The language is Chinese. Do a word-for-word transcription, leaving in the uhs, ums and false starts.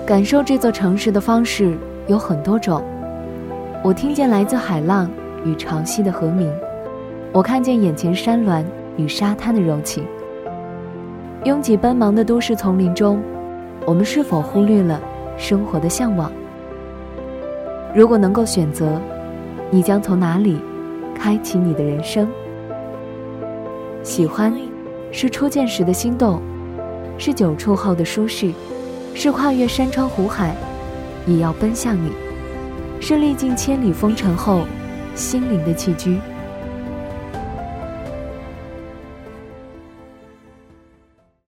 感受这座城市的方式有很多种。我听见来自海浪与潮汐的和鸣，我看见眼前山峦与沙滩的柔情。拥挤奔忙的都市丛林中，我们是否忽略了生活的向往？如果能够选择，你将从哪里开启你的人生？喜欢是初见时的心动，是久处后的舒适，是跨越山川湖海也要奔向你，是历尽千里风尘后心灵的栖居。